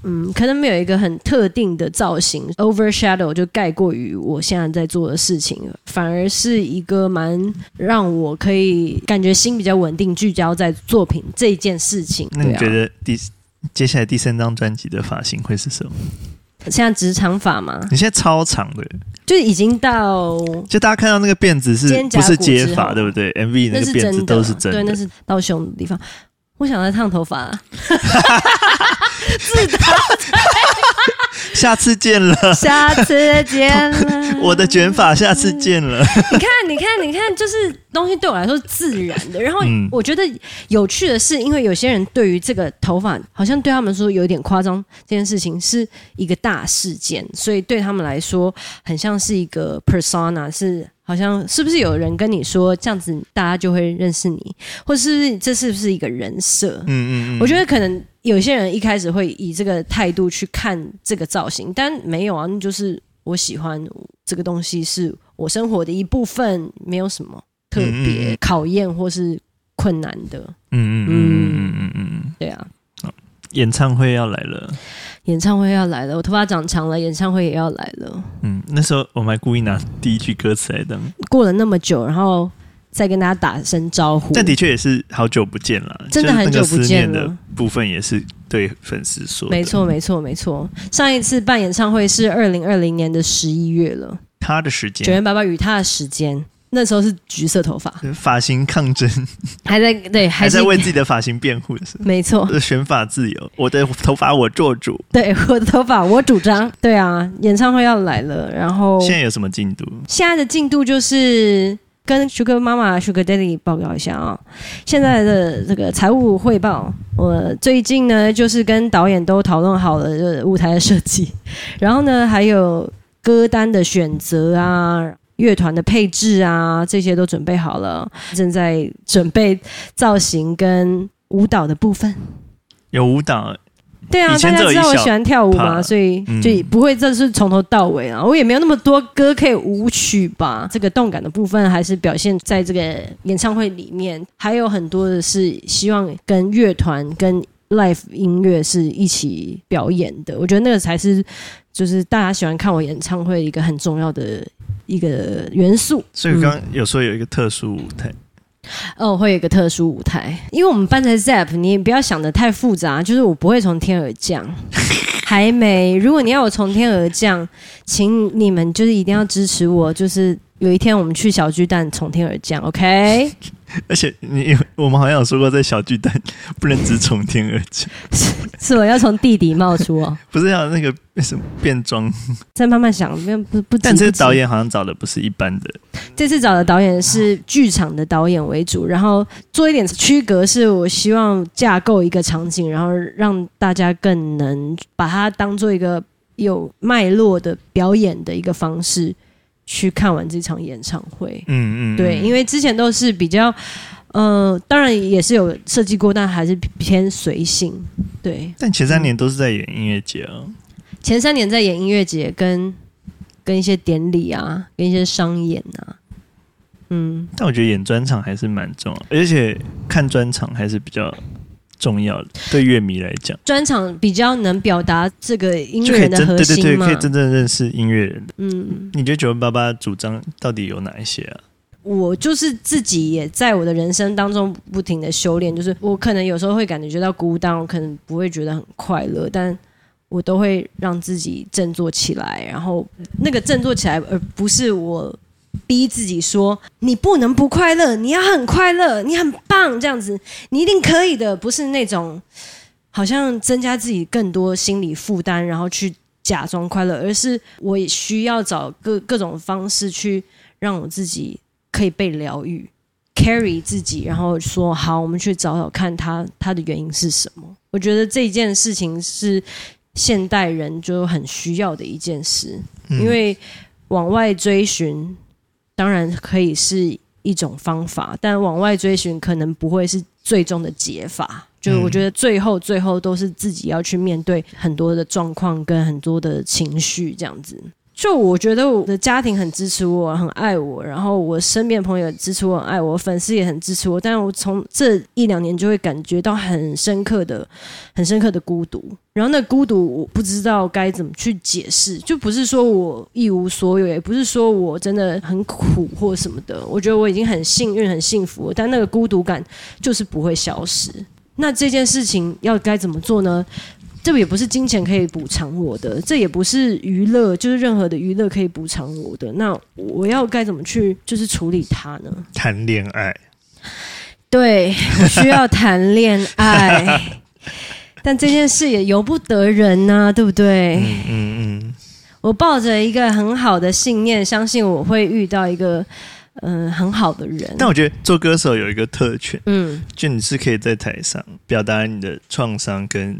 嗯，可能没有一个很特定的造型 overshadow 就盖过于我现在在做的事情，反而是一个蛮让我可以感觉心比较稳定聚焦在作品这一件事情。 那你觉得第、啊、接下来第三张专辑的发型会是什么？ 现在直长发吗？ 你现在超长的， 就已经到就大家看到那个辫子是不是接发，对不对 ？M V 那个辫子都是真的， 对，那是到胸的地方。我想再烫头发、啊，自打下次见了， 下次见了， 我的卷发，下次见了。 你看，你看，你看，就是东西对我来说是自然的。然后我觉得有趣的是，因为有些人对于这个头发，好像对他们说有一点夸张，这件事情是一个大事件，所以对他们来说，很像是一个 persona， 是。好像是不是有人跟你说这样子大家就会认识你，或是这是不是一个人设？嗯嗯嗯，我觉得可能有些人一开始会以这个态度去看这个造型，但没有啊，那就是我喜欢这个东西，是我生活的一部分，没有什么特别考验或是困难的。嗯嗯嗯嗯嗯嗯，对啊。 演唱会要来了。 演唱会要来了，我头发长长了，演唱会也要来了。 嗯，那时候我们还故意拿第一句歌词来当。 过了那么久，然后再跟大家打声招呼。 但的确也是好久不见了， 真的很久不见了。 的部分也是对粉丝说的。 没错，没错，没错。上一次办演唱会是二零二零年的十一月了。 他的时间， 九元爸爸与他的时间。那时候是橘色头发， 发型抗争， 还在对，还, 还在为自己的发型辩护的时候， 没错， 选发自由，我的头发我做主， 对，我的头发我主张，对啊，演唱会要来了，然后现在有什么进度？ 现在的进度就是跟 Sugar 妈妈 Sugar Daddy 报告一下啊、哦，现在的这个财务汇报，我最近呢就是跟导演都讨论好了这舞台的设计，然后呢还有歌单的选择啊。乐团的配置啊，这些都准备好了，正在准备造型跟舞蹈的部分。 有舞蹈， 对啊，大家知道我喜欢跳舞嘛，所以就不会这是从头到尾啊。我也没有那么多歌可以舞曲吧，这个动感的部分还是表现在这个演唱会里面，还有很多的是希望跟乐团跟 live 音乐是一起表演的。我觉得那个才是就是大家喜欢看我演唱会一个很重要的。一个元素， 所以刚刚有说有一个特殊舞台、 嗯、哦，会有一个特殊舞台，因为我们搬在 Zap， 你也不要想得太复杂，就是我不会从天而降，还没。如果你要我从天而降，请你们就是一定要支持我，就是有一天我们去小巨蛋从天而降 ，OK？ 而且你我们好像有说过，在小巨蛋不能只从天而降， 是, 是我要从地底冒出哦， 不是要那个什么变装？ 再慢慢想，不不。 但这个导演好像找的不是一般的， 这次找的导演是剧场的导演为主，然后做一点区隔，是我希望架构一个场景，然后让大家更能把它当做一个有脉络的表演的一个方式。去看完这场演唱会，嗯嗯，对，因为之前都是比较，呃，当然也是有设计过，但还是偏随性，对。 但前三年都是在演音乐节啊， 前三年在演音乐节，跟跟一些典礼啊，跟一些商演啊，嗯。 但我觉得演专场还是蛮重要，而且看专场还是比较重要的，对乐迷来讲， 专场比较能表达这个音乐人的核心嘛， 对对对，可以真正认识音乐人。嗯，你觉得九万八八主张到底有哪一些啊？ 我就是自己也在我的人生当中不停的修炼，就是我可能有时候会感觉到孤单，我可能不会觉得很快乐，但我都会让自己振作起来，然后那个振作起来，而不是我。逼自己说你不能不快乐，你要很快乐，你很棒，这样子你一定可以的，不是那种好像增加自己更多心理负担然后去假装快乐，而是我也需要找各各种方式去让我自己可以被疗愈 carry 自己，然后说好我们去找找看它它的原因是什么。我觉得这件事情是现代人就很需要的一件事、嗯、因为往外追寻当然可以是一种方法，但往外追寻可能不会是最终的解法，就我觉得最后最后都是自己要去面对很多的状况跟很多的情绪这样子。 就我觉得我的家庭很支持我，很爱我，然后我身边的朋友也支持我，很爱我，粉丝也很支持我，但是我从这一两年就会感觉到很深刻的很深刻的孤独，然后那孤独我不知道该怎么去解释，就不是说我一无所有，也不是说我真的很苦或什么的，我觉得我已经很幸运很幸福了，但那个孤独感就是不会消失。那这件事情要该怎么做呢？这也不是金钱可以补偿我的，这也不是娱乐，就是任何的娱乐可以补偿我的。那我要该怎么去就是处理它呢？ 谈恋爱， 对，我需要谈恋爱，但这件事也由不得人啊，对不对？嗯嗯嗯。我抱着一个很好的信念，相信我会遇到一个嗯、呃、很好的人。 但我觉得做歌手有一个特权，嗯，就你是可以在台上表达你的创伤跟。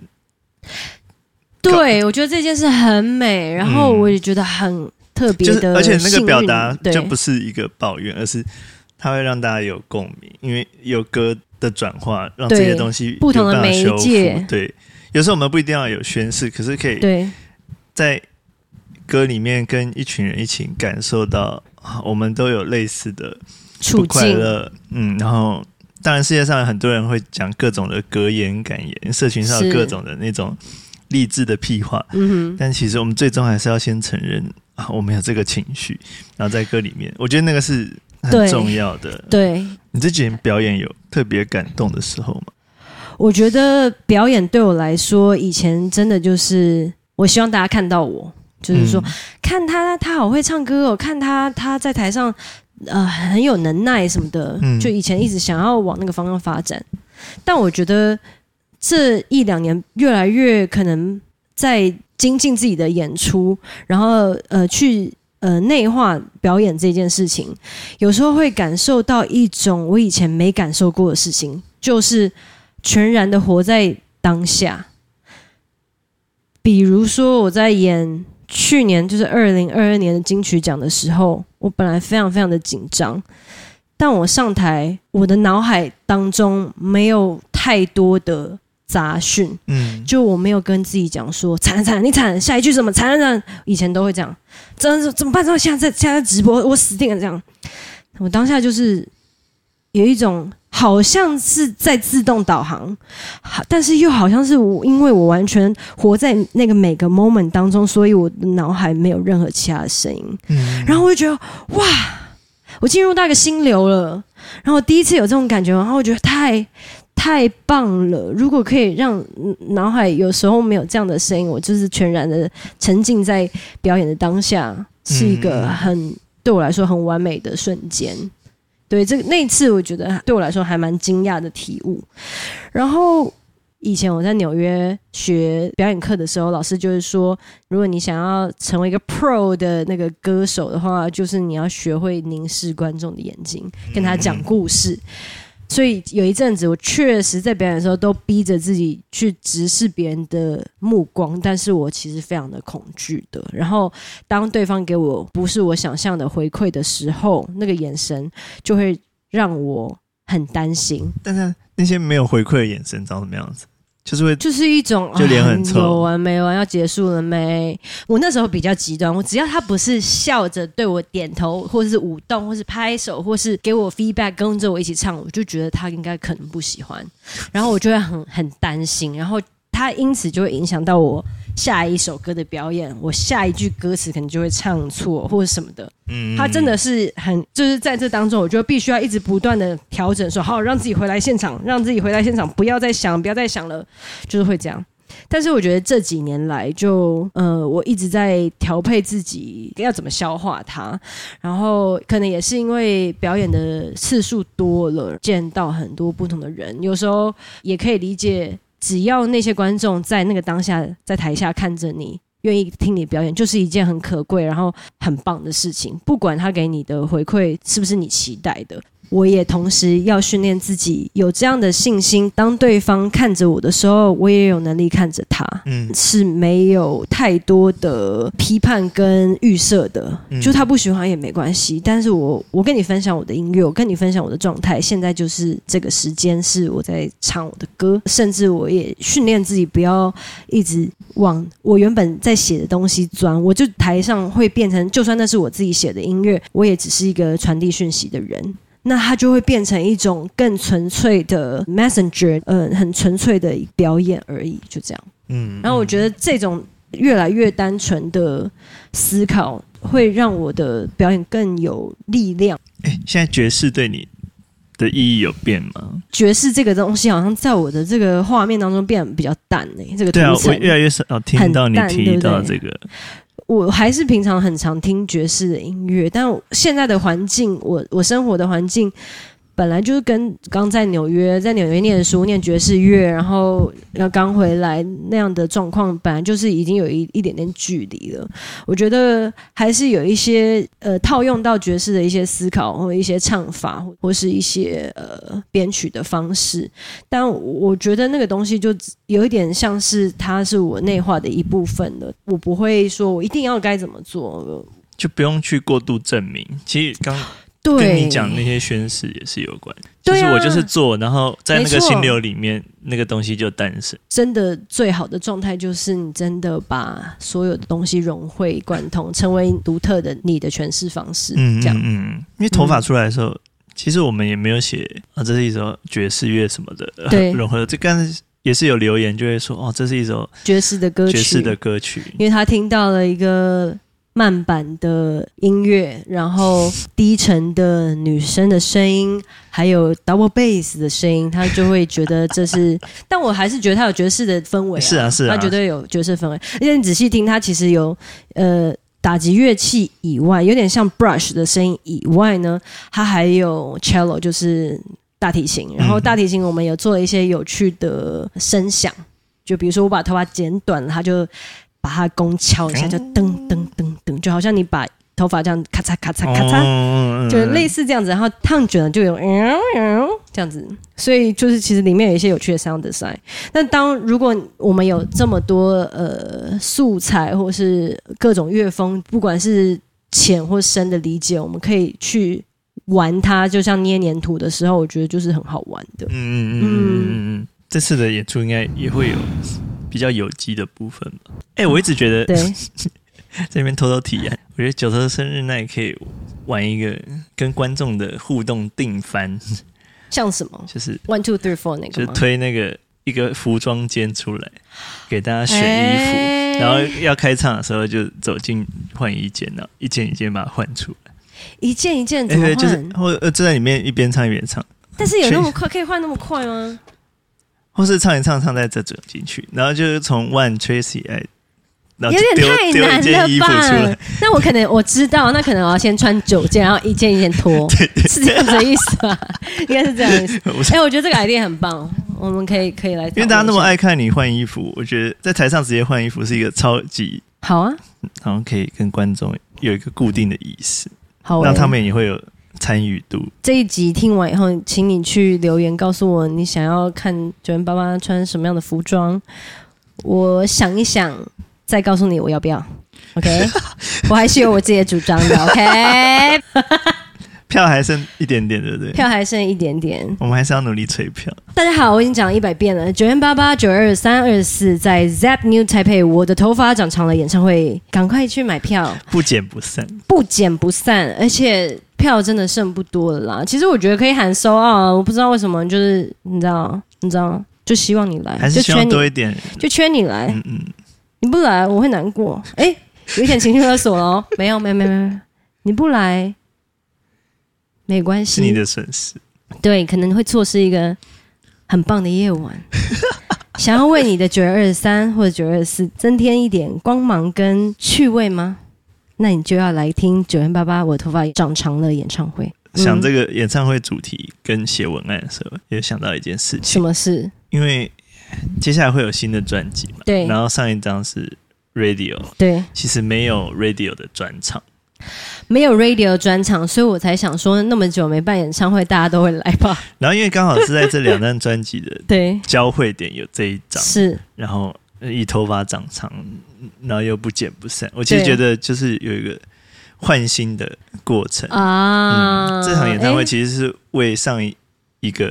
对，我觉得这件事很美，然后我也觉得很特别的、就是， 而且那个表达就不是一个抱怨，而是它会让大家有共鸣，因为有歌的转化，让这些东西不同的媒介。 对，有时候我们不一定要有宣示，可是可以在歌里面跟一群人一起感受到，我们都有类似的不快乐，嗯，然后。当然世界上很多人会讲各种的格言感言，社群上有各种的那种励志的屁话、嗯、但其实我们最终还是要先承认、啊、我们有这个情绪，然后在歌里面我觉得那个是很重要的。 对, 对你这几年表演有特别感动的时候吗？ 我觉得表演对我来说以前真的就是我希望大家看到我，就是说、嗯、看他他好会唱歌哦，看他他在台上呃，很有能耐什么的、嗯，就以前一直想要往那个方向发展，但我觉得这一两年越来越可能在精进自己的演出，然后呃去呃内化表演这件事情，有时候会感受到一种我以前没感受过的事情，就是全然的活在当下。比如说我在演去年就是二零二二年的金曲奖的时候，我本来非常非常的紧张，但我上台，我的脑海当中没有太多的杂讯，嗯，就我没有跟自己讲说惨了惨了，你惨了，下一句什么惨了惨了，以前都会这样，真的怎么办？现在在现在在直播，我死定了这样。我当下就是有一种好像是在自动导航，但是又好像是我因为我完全活在那个每个 moment 当中，所以我的脑海没有任何其他的声音、嗯、然后我就觉得哇，我进入到一个心流了，然后第一次有这种感觉，然后我觉得太太棒了，如果可以让脑海有时候没有这样的声音，我就是全然的沉浸在表演的当下，是一个很对我来说很完美的瞬间。对，这个那一次我觉得对我来说还蛮惊讶的体悟。然后以前我在纽约学表演课的时候，老师就是说，如果你想要成为一个 pro 的那个歌手的话，就是你要学会凝视观众的眼睛，跟他讲故事。所以有一阵子我确实在表演的时候都逼着自己去直视别人的目光，但是我其实非常的恐惧的。然后当对方给我不是我想象的回馈的时候，那个眼神就会让我很担心。 但是那些没有回馈的眼神长什么样子？就是会就是一种就脸很臭、 啊、有完没完，要结束了没？我那时候比较极端，我只要他不是笑着对我点头，或是舞动，或是拍手，或是给我 feedback 跟着我一起唱，我就觉得他应该可能不喜欢，然后我就会很很担心，然后他因此就会影响到我下一首歌的表演，我下一句歌词可能就会唱错或者什么的。嗯，他真的是很就是在这当中，我觉得必须要一直不断的调整，说好让自己回来现场，让自己回来现场，不要再想，不要再想了，就是会这样。但是我觉得这几年来就，呃，我一直在调配自己要怎么消化它，然后可能也是因为表演的次数多了，见到很多不同的人，有时候也可以理解。只要那些观众在那个当下在台下看着你，愿意听你表演，就是一件很可贵然后很棒的事情，不管他给你的回馈是不是你期待的。我也同时要训练自己有这样的信心，当对方看着我的时候，我也有能力看着他，嗯，是没有太多的批判跟预设的，嗯，就他不喜欢也没关系，但是我我跟你分享我的音乐，我跟你分享我的状态，现在就是这个时间是我在唱我的歌，甚至我也训练自己不要一直往我原本在在写的东西钻，我就台上会变成，就算那是我自己写的音乐，我也只是一个传递讯息的人。那它就会变成一种更纯粹的 messenger， 呃，很纯粹的表演而已，就这样。嗯，然后我觉得这种越来越单纯的思考，会让我的表演更有力量。 欸，现在爵士对你的意义有变吗？ 爵士这个东西好像在我的这个画面当中变得比较淡诶、欸，这个图层对啊，我越来越少听到你提到这个。对我还是平常很常听爵士的音乐，但现在的环境，我我生活的环境本来就是跟刚在纽约，在纽约念书念爵士乐，然后要刚回来那样的状况，本来就是已经有一一点点距离了。我觉得还是有一些呃套用到爵士的一些思考，或一些唱法，或是一些呃编曲的方式。但我觉得那个东西就有一点像是它是我内化的一部分了，我不会说我一定要该怎么做， 就不用去过度证明。其实刚。跟你讲那些宣誓也是有关，就是我就是做，然后在那个心流里面，那个东西就诞生。 真的最好的状态就是你真的把所有的东西融会贯通，成为独特的你的诠释方式。嗯，这样， 嗯，因为头发出来的时候，嗯、其实我们也没有写啊，这是一首爵士乐什么的，对，融合。这刚才也是有留言就会说，哦，这是一首爵士的歌曲， 爵士的歌曲， 因为他听到了一个。慢版的音乐，然后低沉的女生的声音，还有 double bass 的声音，他就会觉得这是，但我还是觉得他有爵士的氛围、啊， 是啊是啊， 他绝对有爵士氛围，而且你仔细听，他其实有呃打击乐器以外，有点像 brush 的声音以外呢，他还有 cello 就是大提琴，然后大提琴我们有做了一些有趣的声响，就比如说我把头发剪短了，他就。把它弓敲一下，就噔噔噔噔，就好像你把头发这样咔嚓咔嚓咔嚓，哦、就类似这样子。然后烫卷了就有嗯嗯这样子，所以就是其实里面有一些有趣的 sound design。但当如果我们有这么多呃素材或是各种乐风，不管是浅或深的理解，我们可以去玩它，就像捏黏土的时候，我觉得就是很好玩的。嗯嗯嗯嗯嗯，这次的演出应该也会有。比较有机的部分吧。哎、欸，我一直觉得对在那边偷偷提案，我觉得九头生日那也可以玩一个跟观众的互动定番， 像什么？ 就是 one two three four 那个吗？ 就推那个一个服装间出来，给大家选衣服，欸、然后要开唱的时候就走进换衣间，然后一件一件把它换出来， 一件一件怎么换？ 欸、就是或者就在里面一边唱一边唱。 但是有那么快可以换那么快吗？ 或是唱一唱，唱在这走进去，然后就是从 One Tracy 哎， 有点太难了吧？那我可能我知道，那可能我要先穿九件，然后一件一件脱，对对对是这样子的意思吧？应该是这样的意思。哎、欸，我觉得这个 idea 很棒，我们可以可以来。 因为大家那么爱看你换衣服，我觉得在台上直接换衣服是一个超级好啊， 然后可以跟观众有一个固定的仪式， 好、欸， 让他们也会有。参与度。 这一集听完以后，请你去留言告诉我你想要看九元爸爸穿什么样的服装，我想一想再告诉你我要不要。OK， 我还是有我自己的主张的。OK， 票还剩一点点，对不对？ 票还剩一点点， 我们还是要努力催票。 大家好，我已经讲了一百遍了。九元八八九二三二四在 Zap New Taipei， 我的头发长长了演唱会，赶快去买票， 不减不散， 不减不散，而且。票真的剩不多了啦，其实我觉得可以喊收啊，我不知道为什么，就是你知道，你知道，就希望你来， 还是希望多一点， 就缺你来，嗯嗯，你不来我会难过，哎、欸，有一点情绪勒索了，没有没有没有没有，你不来没关系， 是你的损失， 对，可能会错失一个很棒的夜晚，想要为你的九月二十三或者九月二十四增添一点光芒跟趣味吗？那你就要来听九元八八我头发长长了演唱会。 想这个演唱会主题跟写文案的时候，也想到一件事情。 什么事？ 因为接下来会有新的专辑嘛， 对。 然后上一张是 Radio， 对。 其实没有 Radio 的专场， 没有 Radio 专场，所以我才想说，那么久没办演唱会，大家都会来吧。 然后因为刚好是在这两张专辑的对交汇点有这一张， 是。 然后以头发长长，然后又不减不散，我其实觉得就是有一个换新的过程啊、嗯。这场演唱会其实是为上一个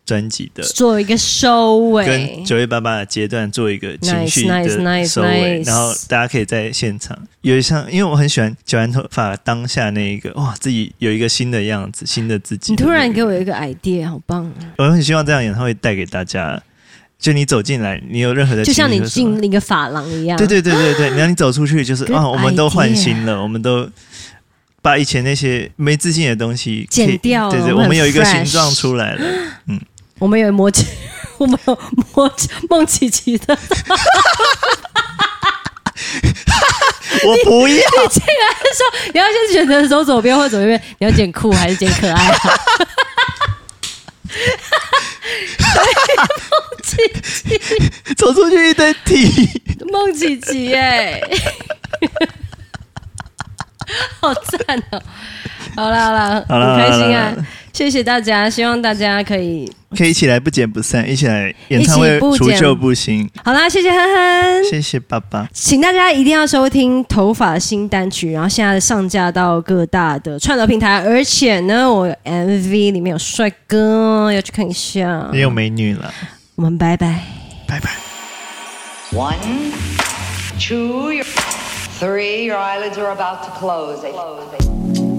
专辑的做一个收尾， 跟九月八八的阶段做一个情绪 nice, nice, 的 nice, 收尾， nice. 然后大家可以在现场有一像，因为我很喜欢剪完头发当下那一个哇，自己有一个新的样子，新的自己的、那個。 你突然给我一个 idea， 好棒！ 我很希望这样演唱会带给大家，就你走进来，你有任何的情绪， 就像你进一个发廊一样。 对对对对对，然后你走出去就是啊，我们都换新了，我们都把以前那些没自信的东西剪掉了， 对对，我们有一个形状出来了，嗯。 我们有摸起，我们有摸梦琪琪的。 我不要。你进来的时候，你要先选择走左边或左边，你要剪酷还是剪可爱、啊？梦琪琪走出去一堆题， 梦琪琪耶，好赞哦！好啦好啦， 好啦很开心啊！谢谢大家，希望大家可以可以一起来不见不散，一起来演唱会除旧布新。 好啦，谢谢憨憨， 谢谢爸爸， 请大家一定要收听头发新单曲，然后现在上架到各大的串流平台，而且呢，我 M V 里面有帅哥，要去看一下， 也有美女了。 我们拜拜， 拜拜。 One, two, three, your eyelids are about to close.